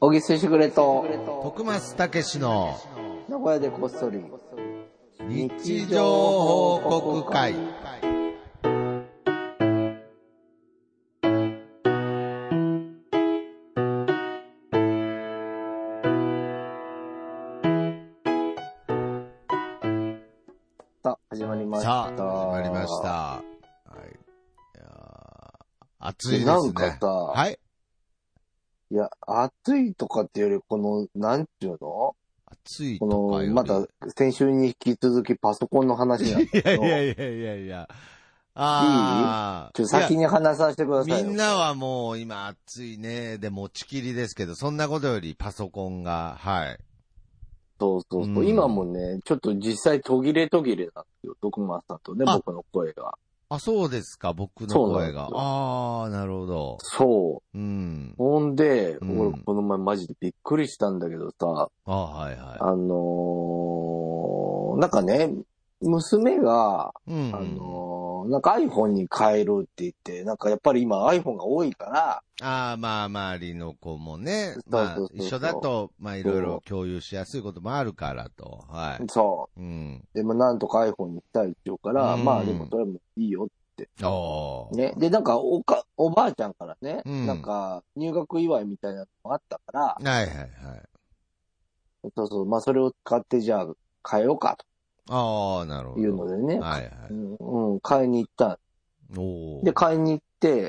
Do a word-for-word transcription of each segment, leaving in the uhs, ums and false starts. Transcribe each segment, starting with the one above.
小木すしぐれと徳松たけしの名古屋でこっそり日常報告会。 さあ始まりました。 さあ始まりました。はい。いや暑いですね。 なんかさ、 はい。 いや暑いとかっていうよりこのなんていうの？ 暑いとかよりこのまた先週に引き続きパソコンの話なんだけど。 いやいやいやいやいや。ああ。 いい？ちょっと先に話させてくださいよ。 みんなはもう今暑いねで持ちきりですけど、そんなことよりパソコンがはい。 そうそうそう、 うん、 今もねちょっと実際途切れ途切れなんですよ、徳松さんとね僕の声が。 あ、そうですか、僕の声が。ああ、なるほど。 そう。 うん。 ほんで、 うん、 俺この前マジでびっくりしたんだけどさ。 あ、はいはい。 あのー、なんかね、娘が、 うん、 あのー、なんか iPhone に変えるって言って、なんかやっぱり今 iPhone が多いから。 ああ、まあ周りの子もね、 そうそうそうそう、 まあ一緒だと、まあいろいろ共有しやすいこともあるからと。はい。 そう。 うん。 でもなんとか iPhone にしたいって言うから、うん、まあでもそれもいいよって。ね。で、なんかおか、おばあちゃんからね、うん、なんか入学祝いみたいなのもあったから。 はいはいはい。 そうそう、まあそれを使ってじゃあ変えようかと。 ああ、なるほど。 いうのでね。 はいはい。 うん、うん、買いに行った。 おで、買いに行って、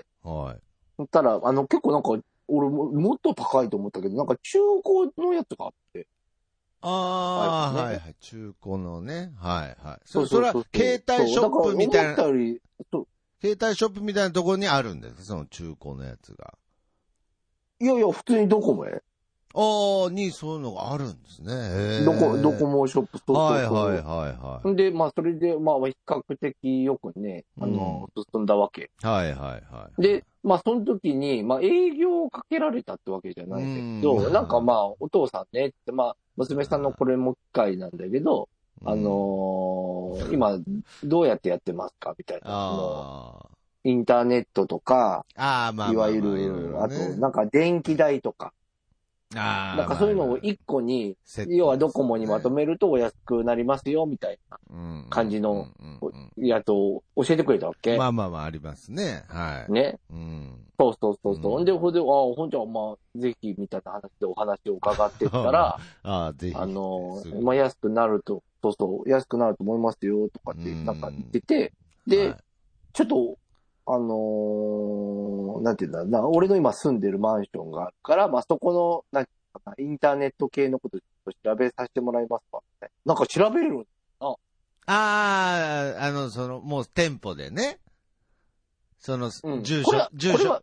はい。 そしたら、あの、結構なんか、俺も、もっと高いと思ったけど、なんか中古のやつがあって。 ああ、ね、はいはい。中古のね。はいはい。そ、それは、携帯ショップみたいな。携帯ショップみたいなところにあるんですか、その中古のやつが。 いやいや、普通にドコモへ。 ああ、にそういうのがあるんですね。 どこ、ドコモショップ、そうそうそう。 はいはいはいはい。 で、まあ、それで、まあ、比較的よくね、あの、うん、進んだわけ。 はいはいはい。 で、まあ、その時に、まあ、営業をかけられたってわけじゃないんだけど、なんかまあ、お父さんねって、まあ、娘さんのこれも機会なんだけど、あのー、今、どうやってやってますかみたいな。あインターネットとか、 あまあ、 いわゆる、あと、なんか電気代とか。あなんかそういうのを一個に、要はドコモにまとめるとお安くなりますよ、みたいな感じのやつを教えてくれたわけ。 まあまあまあありますね。はい。 ね。うん、そうそうそうそう。うん、で、ほんで、ああ、ほんじゃ、まあ、ぜひ、みたいな話でお話を伺ってったら、ああ、ぜひ。あの、まあ、安くなると、そうそう、安くなると思いますよ、とかって、なんか言ってて、で、はい、ちょっと、あのー、なんていうんだろうな、俺の今住んでるマンションがあるから、まあ、そこの、なんていうかな、インターネット系のことちょっと調べさせてもらいますかね。なんか調べれるんだな。 ああ、あの、その、もう店舗でね。その、うん、住所、住所。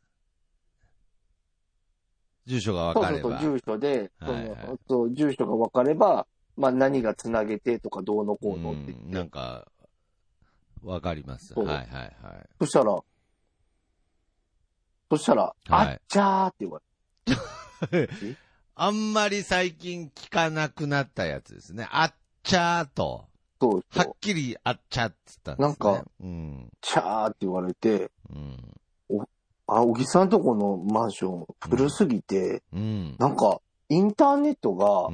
住所が分かれば。 そうそうそう、住所で、はいはい、そのそう住所が分かれば、まあ何がつなげてとかどうのこうのって言って。 なんか、わかります。はいはいはい。 そしたら、そしたら、はい、あっちゃーって言われて。 あんまり最近聞かなくなったやつですね。あっちゃーと。 そうそう。 はっきりあっちゃーって言ったんですね。 なんか、うん、ちゃーって言われて、うん、お、あ、小木さんとこのマンション古すぎて、うん、なんか、インターネットが、うん、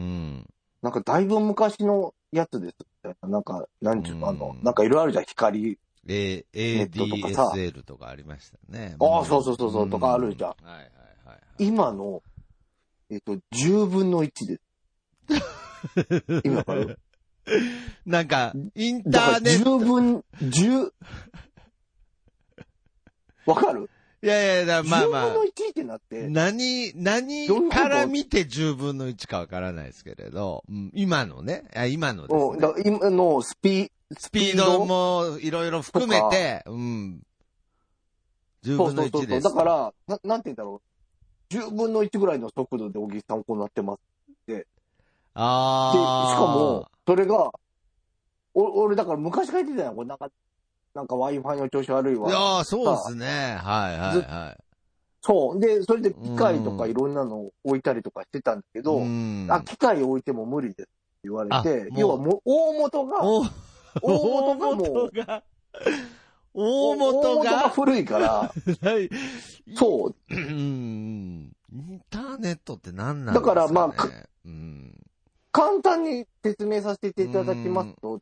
なんかだいぶ昔のやつですみたいな。なんか、なんちゅうの、あの、なんかいろいろあるじゃん、光。 エーディーエスエル とかありましたね。 ああ、そうそうそうそう、とかあるじゃん。はいはいはい。今の、えっと、じゅうぶんのいちです。今わかる？ なんか、インターネット。 じゅうぶん、じゅう、わかる？ いやいや、まあまあ。 じゅうぶんのいちってなって。 何、何から見てじゅうぶんのいちかわからないですけれど、うん、今のね、今のですね。 だ今のスピ、 スピードもいろいろ含めて、うん。じゅうぶんのいちです。 そうそうそう。だから、な、なんて言うんだろう。じゅうぶんのいちぐらいの速度で小木さんこうなってますって。 ああ。で、しかも、それが、お、俺だから昔書いてたよ。これなんか、なんか Wi-Fi の調子悪いわ。 いやー、そうですね。はいはいはい。 そう。で、それで機械とかいろんなの置いたりとかしてたんだけど、あ、機械置いても無理ですって言われて、要はもう、大元が、大元がもう、 大元が古いから、そう。 インターネットって何なんですかね。 だからまあ、 うん、 簡単に説明させていただきますとって、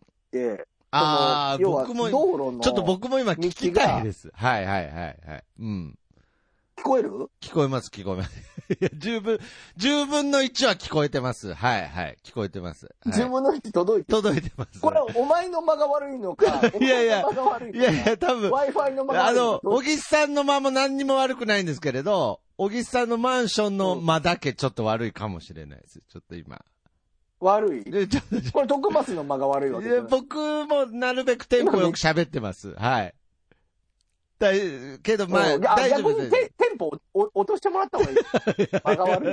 ああ、僕も、道路のちょっと僕も今聞きたいです。はいはいはいはい。うん。 聞こえる？ 聞こえます、聞こえます。いや、十分、十分の一は聞こえてます。はいはい。聞こえてます。はい、 十分の一届いて届いてます。 これはお前の間が悪いのか、 いやいや、 お前の間が悪いのか。 いやいや、多分、 Wi-Fi の間が悪いのか。 あの、小木さんの間も何にも悪くないんですけれど、小木さんのマンションの間だけちょっと悪いかもしれないです。ちょっと今。 悪いこれ、徳松の間が悪いわけです、ね。 僕もなるべくテンポよく喋ってます。はい。だけど、まあ、大丈夫です。 逆にテンポを落としてもらった方がいい。間が悪い。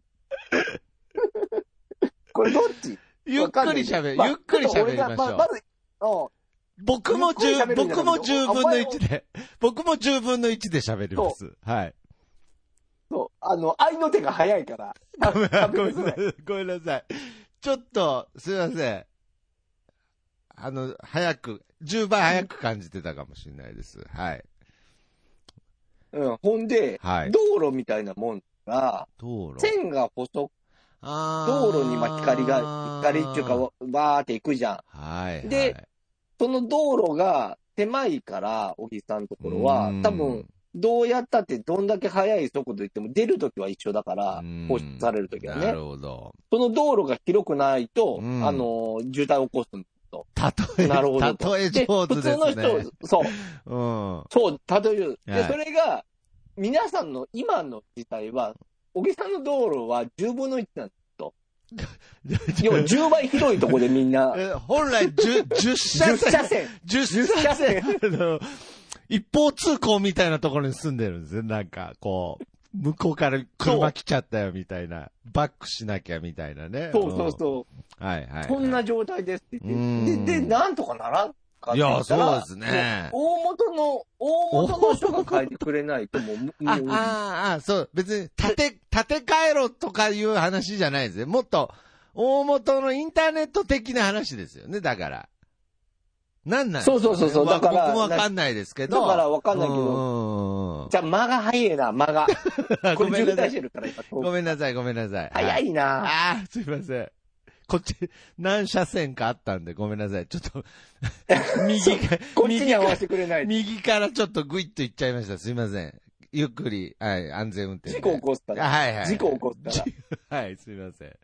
これどっち？ ゆっくり喋る。ゆっくり喋りましょう。ままず、僕も十、僕も十分の一で、僕も十分の一で喋ります。はい。 そう。あの、愛の手が早いから。 ごめんなさい。ごめんなさい。ちょっと、すいません。あの、早く、じゅうばい早く感じてたかもしれないです。はい。 うん、ほんで、はい、道路みたいなもんが、 道路線が細く、道路にま光が、光っていうか、バーって行くじゃん。 はい、はい。 で、その道路が狭いから、小木さんのところは、多分、どうやったってどんだけ速い速度行っても出るときは一緒だから、放出されるときはね。 なるほど。 その道路が広くないと、あの、渋滞を起こすんと。 例え、 なるほど。 例え上手ですね。 普通の人、そう。 うん。 そう、例える。で、それが、皆さんの今の時代は、小木さんの道路はじゅうぶんのいちなんですと。要はじゅうばい広いとこでみんな。 本来じゅう、じゅっ車線。じゅっ車線。 じゅっ車線。 一方通行みたいなところに住んでるんですよ。なんか、こう、向こうから車来ちゃったよみたいな。バックしなきゃみたいなね。 そうそうそう。 はいはい、はい。 そんな状態ですって言って。で、で、なんとかならんかっていや、そうですね。 大元の、大元の人が書いてくれないともう、もうあ、ああ、そう。別に、建て、建て替えろとかいう話じゃないですね。もっと、大元のインターネット的な話ですよね。だから。なんなんですか、ね、 そうそうそう。だから。 僕もわかんないですけど。 だからわかんないけど。じゃあ、間が早いな、間が。これ渋滞してるから今。 ごめんなさい、ごめんなさい。 早いな。 ああ、すいません。こっち、何車線かあったんで、ごめんなさい。ちょっと、右か、 こっちに合わせてくれない。 右からちょっとグイッと行っちゃいました。すいません。ゆっくり、はい、安全運転で。 事故起こったら。 はいはい。 事故起こったら。はい、すいませ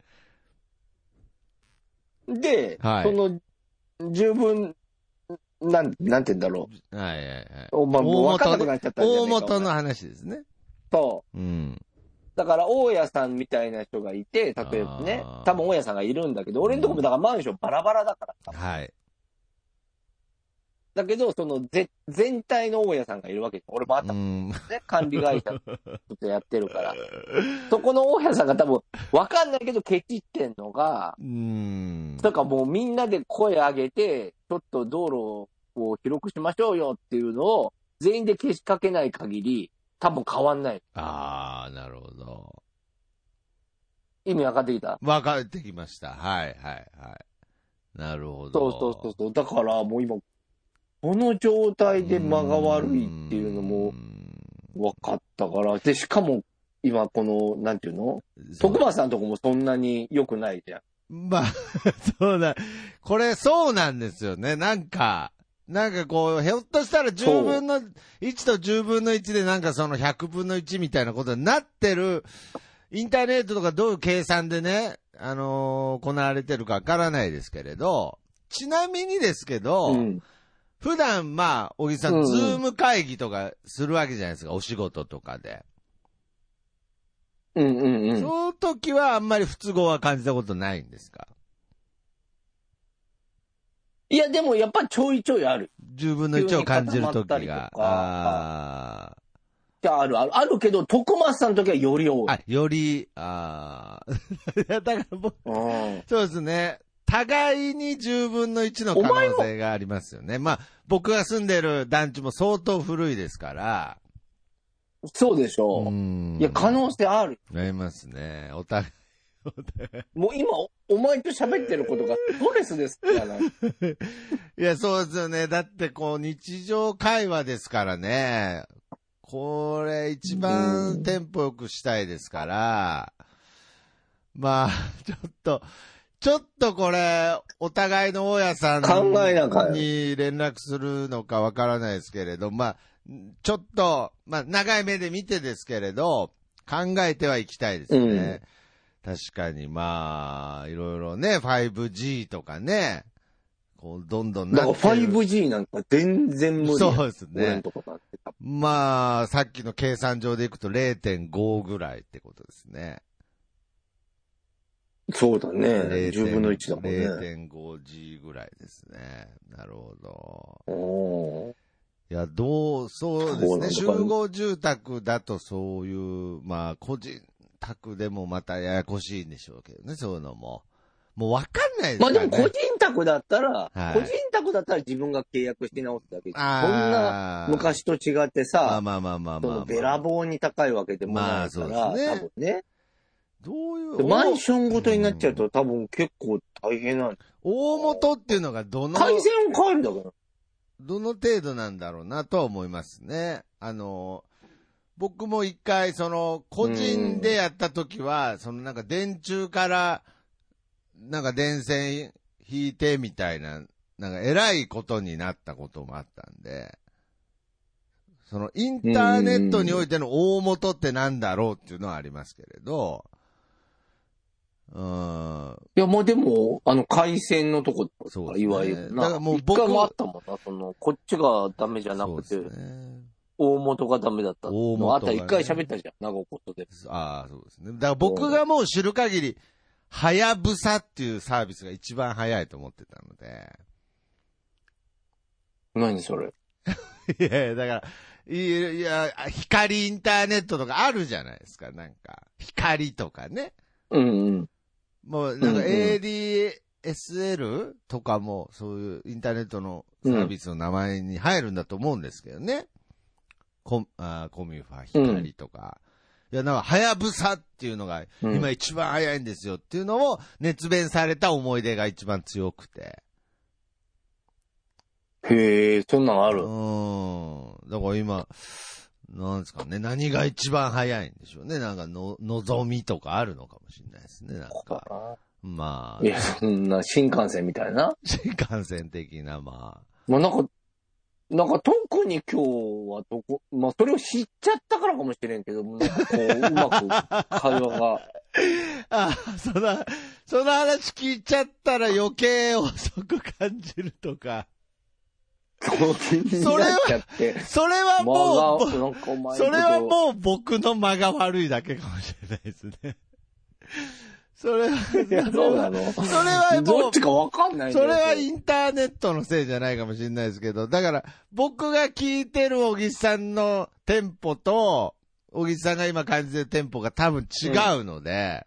ん。で、はい、その、十分、なん、なんて言うんだろう。はいはいはい。 おまあ、もう分かんなくなっちゃったんじゃないか。 大元の話ですね。 そう。うん。 だから、大家さんみたいな人がいて、例えばね、多分大家さんがいるんだけど、俺のとこもだからマンションバラバラだからさ。 はい。 だけど、その、ぜ、全体の大家さんがいるわけです。俺もあったもんね。管理会社ちょっとやってるから。そこの大家さんが多分、わかんないけど、ケチってんのが、 うん。 だからもうみんなで声上げて、ちょっと道路を広くしましょうよっていうのを、全員で消しかけない限り、多分変わんない。 ああ、なるほど。 意味分かってきた？ 分かってきました。はいはいはい。なるほど。そうそうそう。だからもう今、この状態で間が悪いっていうのも分かったから。で、しかも今この、なんていうの？徳松さんのとこもそんなに良くないじゃん。まあ、そうだ。これそうなんですよね。なんか、なんかこう、ひょっとしたらじゅうぶんのいちとじゅうぶんのいちでなんかそのひゃくぶんのいちみたいなことになってる、インターネットとかどういう計算でね、あのー、行われてるかわからないですけれど、ちなみにですけど、うん、普段まあ、小木さん、うん、ズーム会議とかするわけじゃないですか、お仕事とかで。 うんうんうん。 その時はあんまり不都合は感じたことないんですか？ いや、でもやっぱちょいちょいある。 じゅうぶんのいちを感じるときが。 ああ。あるある。あるけど、徳松さんの時はより多い。 あ、より、ああ。だから僕、そうですね。互いにじゅうぶんのいちの可能性がありますよね。まあ、僕が住んでる団地も相当古いですから。 そうでしょう。うんいや、可能性ある。 ありますね。お互い。 もう今、お前と喋ってることがストレスですからね。 いや、そうですよね。だってこう、日常会話ですからね。 これ一番テンポよくしたいですから、まあ、ちょっと、ちょっとこれ、お互いの大家さんに連絡するのかわからないですけれど、まあ、ちょっと、まあ、長い目で見てですけれど、考えてはいきたいですね。うん、確かに、まあ、いろいろね、ファイブジー とかね、こう、どんどんなってる。 だから ファイブジー なんか全然無理。 そうですね。まあ、さっきの計算上でいくと れいてんご ぐらいってことですね。 そうだね。じゅうぶんのいちだもんね。 れいてんごジー ぐらいですね。なるほど。 おいや、どう、そうですね。集合住宅だとそういう、まあ、個人宅でもまたややこしいんでしょうけどね、そういうのも。もうわかんないですからね。 まあでも個人宅だったら、はい、個人宅だったら自分が契約して直すだけで。そんな昔と違ってさ、 まあまあまあまあまあ、まあ。 べらぼうに高いわけでもないから、まあそうですね、多分ね。 どういうマンションごとになっちゃうと、うん、多分結構大変なん。 大元っていうのがどの、 回線を変えるんだから。 どの程度なんだろうなとは思いますね。あの、僕も一回、その、個人でやった時は、そのなんか電柱から、なんか電線引いてみたいな、なんか偉いことになったこともあったんで、そのインターネットにおいての大元ってなんだろうっていうのはありますけれど、うん。 いや、もうでも、あの、回線のとこ、そう、ね、いわゆるな。だからもう僕一回もあったもんな。その、こっちがダメじゃなくて、ね、大元がダメだった。大元が、ね。あった一回喋ったじゃん、長尾ことで。 ああ、そうですね。だから僕がもう知る限り、はやぶさっていうサービスが一番早いと思ってたので。 何それいやいや、だから、いや、いや、光インターネットとかあるじゃないですか、なんか。光とかね。 うんうん。 もう、なんか エーディーエスエル とかも、そういうインターネットのサービスの名前に入るんだと思うんですけどね。コ, あコミュファ、光とか。うん、いや、なんか、はやぶさっていうのが、今一番早いんですよっていうのを熱弁された思い出が一番強くて。 へえ、そんなんある。 うん。だから今、なんですかね。何が一番早いんでしょうね。なんかの、のぞみとかあるのかもしれないですね。なんか。まあ。 いや、そんな新幹線みたいな。 新幹線的な、まあ。 まあなんか、なんか特に今日はどこ、まあそれを知っちゃったからかもしれんけど、なんかこう、うまく会話が。 ああ、その、その話聞いちゃったら余計遅く感じるとか。それは、それはもう、それはもう僕の間が悪いだけかもしれないですね。それは、 いや、そうなの。 それはもう、 どっちかわかんない。 それはインターネットのせいじゃないかもしれないですけど、だから僕が聞いてる小木さんのテンポと、小木さんが今感じてるテンポが多分違うので、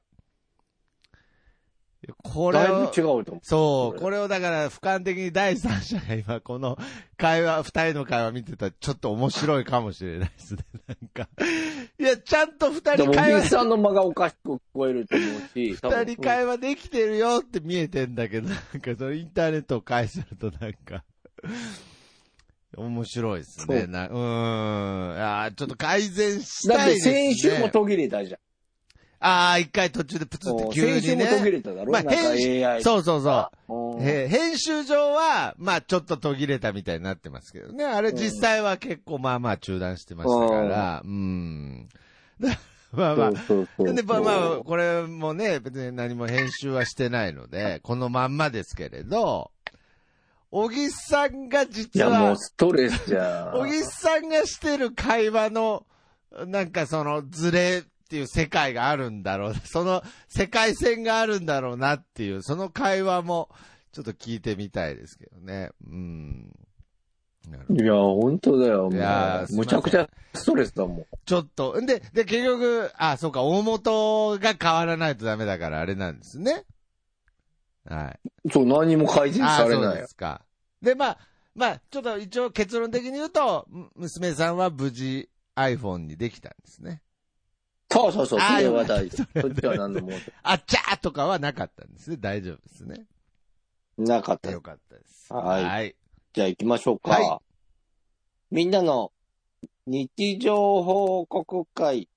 これを、 だいぶ違うと思う。 そう、これをだから俯瞰的に第三者が今この会話、二人の会話見てたらちょっと面白いかもしれないですね。なんか。いや、ちゃんと二人会話。 おじさんの間がおかしく聞こえると思うし。 二人会話できてるよって見えてんだけど、なんかそのインターネットを介するとなんか、面白いですね。なうーん。あちょっと改善したいですね。 だって先週も途切れたじゃん。 ああ、一回途中でプツって急にね。 先週も途切れただろ、まあ、編集 エーアイ。 そうそうそう。えー、編集上は、まあちょっと途切れたみたいになってますけどね。あれ実際は結構まあまあ中断してましたから、うん。うんまあまあ。そうそうそうで、まあまあ、これもね、別に何も編集はしてないので、このまんまですけれど、小木さんが実は、 いやもうストレスじゃん。 小木さんがしてる会話の、なんかそのズレ、っていう世界があるんだろう。その世界線があるんだろうなっていう、その会話もちょっと聞いてみたいですけどね。うん。 いや、本当だよ。いや、むちゃくちゃストレスだもん。 ちょっと。で、で、結局、あ、そうか、大元が変わらないとダメだからあれなんですね。はい。 そう、何も改善されない。 そうですか。で、まあ、まあ、ちょっと一応結論的に言うと、娘さんは無事 iPhone にできたんですね。 そうそうそう、それは大丈夫。そっちは何でも。 あっちゃーとかはなかったんですね。大丈夫ですね。 なかった。 よかったです。 はい。はい、じゃあ行きましょうか。はい。みんなの日常報告会。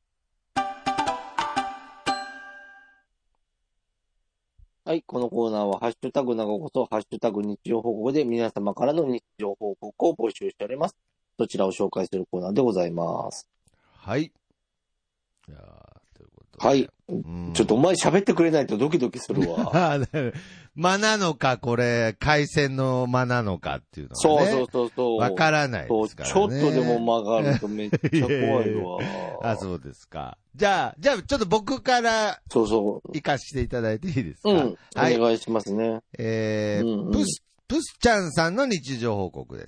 はい、このコーナーはハッシュタグ長こそハッシュタグ日常報告で皆様からの日常報告を募集しております。そちらを紹介するコーナーでございます。 はい。いやということではい、うん。ちょっとお前喋ってくれないとドキドキするわ。 間なのか、これ、回線の間なのかっていうのはね。 そうそうそうそう。 わからないですからね。 ちょっとでも曲がるとめっちゃ怖いわ。 あ、そうですか。じゃあ、じゃあ、ちょっと僕から、そうそう。行かしていただいていいですか。うん。 はい、お願いしますね。 えー、うんうん、プス、プスちゃんさんの日常報告です。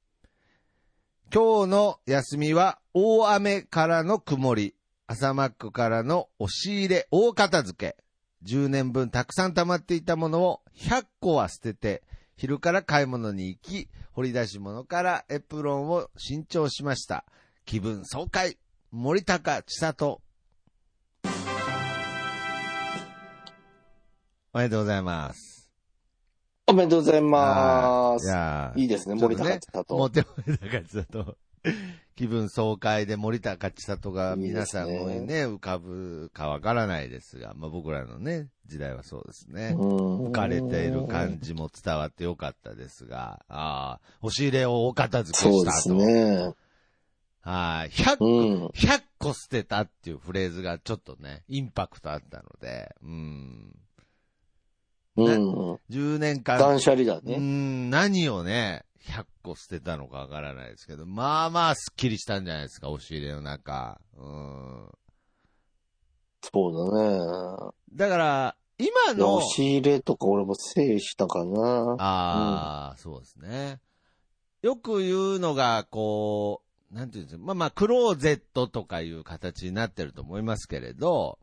今日の休みは、大雨からの曇り、朝マックからの押し入れ、大片付け。じゅうねんぶんたくさん溜まっていたものをひゃっこは捨てて、昼から買い物に行き、掘り出し物からエプロンを新調しました。気分爽快、森高千里。おめでとうございます。 おめでとうございます。いやいいですね、森高千里。 森高千里。気分爽快で森高千里が皆さんのね、いいね浮かぶかわからないですが、まあ僕らのね、時代はそうですね。浮かれている感じも伝わってよかったですが、ああ、押し入れをお片付けしたと。そうですね。はい。ひゃっこ、うん、ひゃっこ捨てたっていうフレーズがちょっとね、インパクトあったので、うん。うん。じゅうねんかん。 断捨離だね。 うん、何をね、ひゃっこ捨てたのかわからないですけど、まあまあスッキリしたんじゃないですか、押し入れの中。うん。 そうだね。 だから、今の。 押し入れとか俺も整理したかな。 ああ、うん、そうですね。よく言うのが、こう、なんていうんですか、まあまあ、クローゼットとかいう形になってると思いますけれど、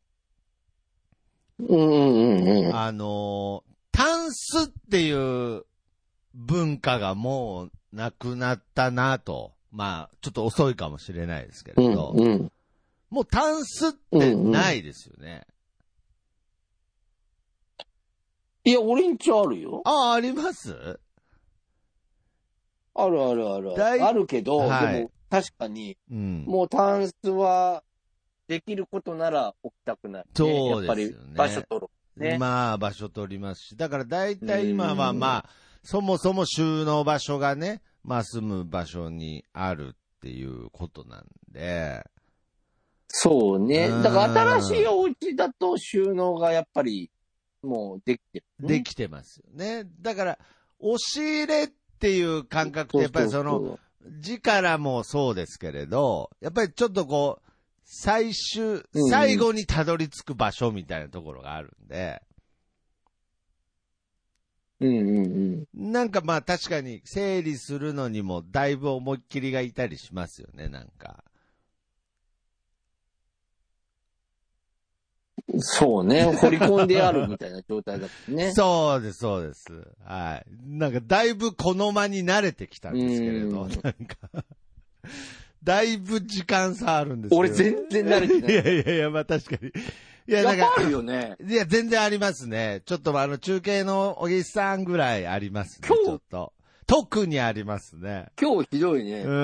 うんうんうん。 あの、タンスっていう文化がもうなくなったなと。まあ、ちょっと遅いかもしれないですけれど、うんうん、もうタンスってないですよね。うんうん、 いや、俺んちあるよ。 ああ、あります？ あるあるある。あるけど、はい、でも確かに、うん、もうタンスはできることなら置きたくない、ね。そうですよね。やっぱり場所取ろう、ね。 まあ場所取りますし。だから大体今はまあ、そもそも収納場所がね、まあ住む場所にあるっていうことなんで。 そうね。だから新しいお家だと収納がやっぱりもうできてる、 ね。できてますよね。だから、押し入れっていう感覚ってやっぱりその、字からもそうですけれど、やっぱりちょっとこう、最終、最後にたどり着く場所みたいなところがあるんで。 うんうんうん。 なんかまあ確かに整理するのにもだいぶ思いっきりがいたりしますよね、なんか。 そうね。掘り込んであるみたいな状態だったね。 そうです、そうです。はい。なんかだいぶこの間に慣れてきたんですけれど、なんか。だいぶ時間差あるんですけど。 俺全然慣れてない。 いやいやいや、まあ確かに。いや、 なんか。あるよね。 いや、全然ありますね。ちょっとあの、中継の小木さんぐらいありますね。今日ちょっと。特にありますね。 今日ひどいね。 うん。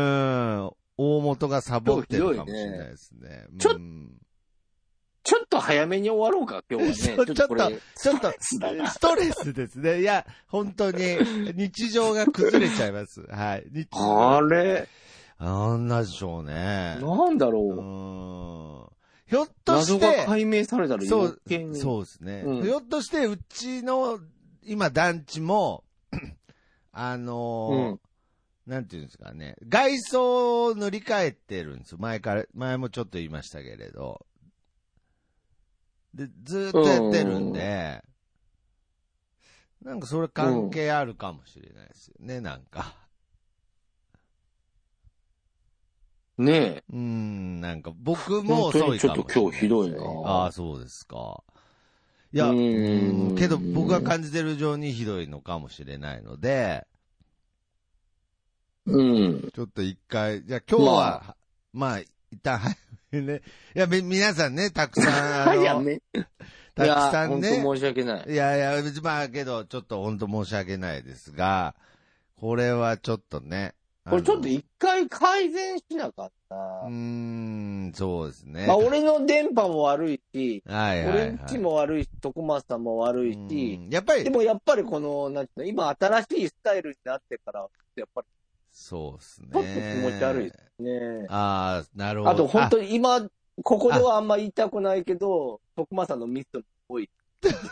大元がサボってるかもしれないですね。 ちょっと、ちょっと早めに終わろうか、今日はね。 ちょっと、ちょっと、ちょっと、ストレスですね。いや、本当に、日常が崩れちゃいます。はい。日常あれなんなんでしょうね。 なんだろう。 うんひょっとして。 謎が解明されたら余計に。 そう、そうですね、うん。ひょっとして、うちの、今、団地も、あのー、うん、なんていうんですかね。外装を塗り替えてるんですよ。前から、前もちょっと言いましたけれど。で、ずーっとやってるんで、うん、なんかそれ関係あるかもしれないですよね、うん、なんか。 ねえ。 うん、なんか僕も遅いかもしれない。 ちょっと今日ひどいな。 ああ、そうですか。いや、うん、けど僕が感じてる以上にひどいのかもしれないので、 うん。 ちょっと一回、じゃあ今日は、まあ、まあ、一旦早めね。いや、皆さんね、たくさん。 早め。 たくさんね。 本当申し訳ない。 いやいや、まあけど、ちょっと本当申し訳ないですが、これはちょっとね、 これちょっと一回改善しなかった。 うーん、そうですね。 まあ俺の電波も悪いし、 はいはいはい、 俺んちも悪いし、徳松さんも悪いし、 やっぱり、 でもやっぱりこの、なんていうの、今新しいスタイルになってから、やっぱり、 そうですね。 ちょっと気持ち悪いですね。 ああ、なるほど。 あと本当に今、ここではあんま言いたくないけど、徳松さんのミスも多い。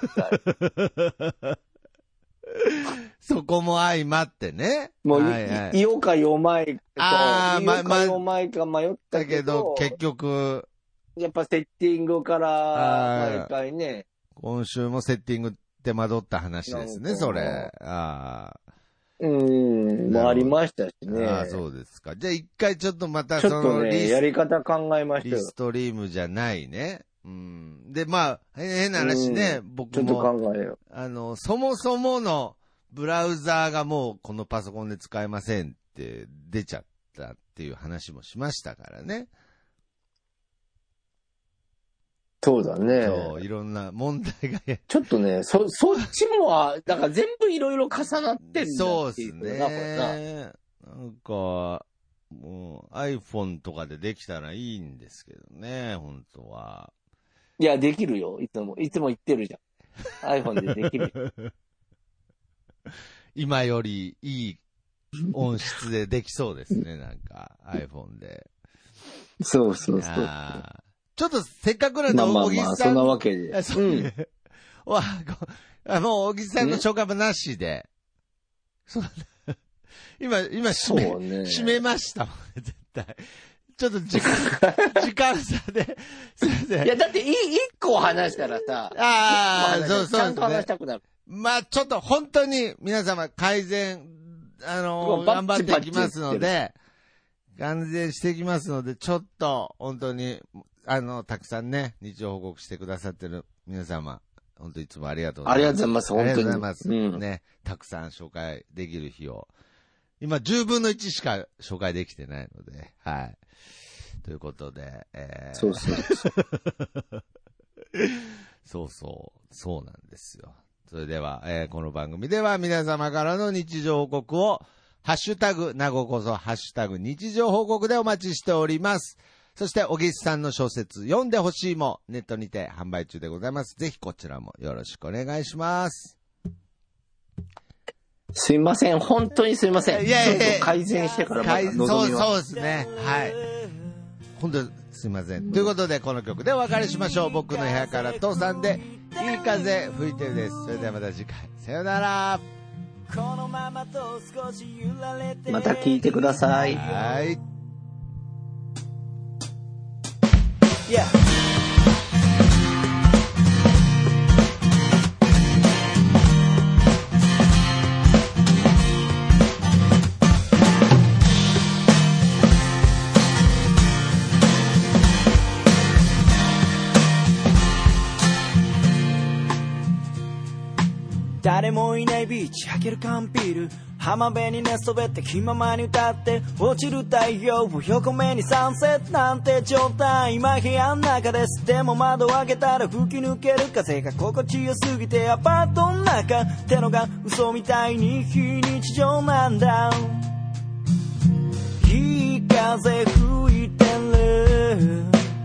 そこも相まってね。 もう、はいはい、言おうか言おまいか、 あ言おうか言おまいか迷ったけど、 だけど結局、 やっぱセッティングから毎回ね。 今週もセッティング手間取った話ですね、それ。ああ。 うーん、もありましたしね。 ああ、そうですか。じゃあ一回ちょっとまたその、ちょっとね、やり方考えましたよ。 リストリームじゃないね。うん、で、まあ、変な話ね、僕も。 ちょっと考えよう。 あの、そもそものブラウザーがもうこのパソコンで使えませんって出ちゃったっていう話もしましたからね。 そうだね。 そう、いろんな問題が。 ちょっとね、そ、そっちも、だから全部いろいろ重なってるんだそうっていうですね。なんか、もう iPhone とかでできたらいいんですけどね、本当は。 いや、できるよ。いつも、いつも言ってるじゃん。iPhone でできる。 今よりいい音質でできそうですね、なんか iPhone で。 そうそうそう。 ちょっとせっかくなんで、小木さん。まあまあまあ、 そんなわけで。 うん。わもう小木さんの紹介もなしで。そう今、今締め、ね、締めましたもんね、絶対。ちょっと時間、時間差で、すいません。 いや、だってい、一個話したらさ、 ああ、そうそうですね。ちゃんと話したくなる。 まあ、ちょっと本当に皆様改善、あのー、頑張っていきますので、完全していきますので、ちょっと本当に、あの、たくさんね、日常報告してくださってる皆様、本当いつもありがとうございます。 ありがとうございます、本当に。 ありがとうございます。うん、ね、たくさん紹介できる日を。今、じゅうぶんのいちしか紹介できてないので、はい。ということで、えー、 そうそうそう。 そうそう、そうなんですよ。それでは、えー、この番組では皆様からの日常報告を、ハッシュタグ、なごこそ、ハッシュタグ、日常報告でお待ちしております。そして、小木さんの小説、読んでほしいも、ネットにて販売中でございます。ぜひこちらもよろしくお願いします。 すいません。本当にすいません。いやいやいや、ちょっと改善してからまた望みそう、そうですね。はい。本当にすいません。ということで、この曲でお別れしましょう。僕の部屋から父さんで、いい風吹いてるです。それではまた次回。さよなら。 また聞いてください。 はい。 Yeah.誰もいないビーチ開ける缶ビール浜辺に寝そべって気ままに歌って落ちる太陽を横目にサンセットなんて状態今部屋の中ですでも窓を開けたら吹き抜ける風が心地よすぎてアパートの中ってのが嘘みたいに非日常なんだいい風吹いてる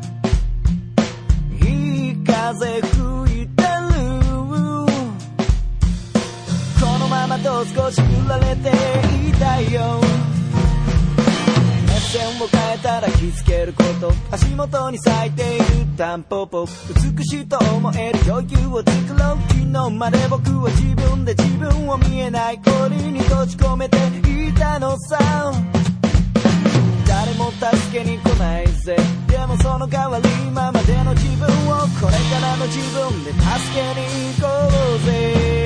いい風吹いてるこのままと少し揺られていたよ目線を変えたら気づけること足元に咲いているタンポポ美しいと思える余裕を作ろう昨日まで僕は自分で自分を見えない檻に閉じ込めていたのさ誰も助けに来ないぜでもその代わり今までの自分をこれからの自分で助けに行こうぜ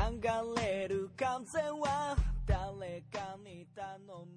流れる風は誰かに頼